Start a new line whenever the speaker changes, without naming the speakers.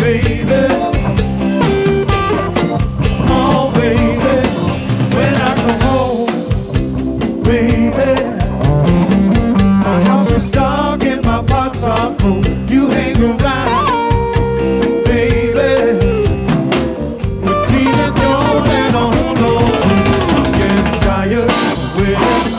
baby. Oh, baby, when I come home, baby, my house is dark and my pots are cold. You hang around, baby, with Tina Jones and a whole lot. I'm getting tired of waiting.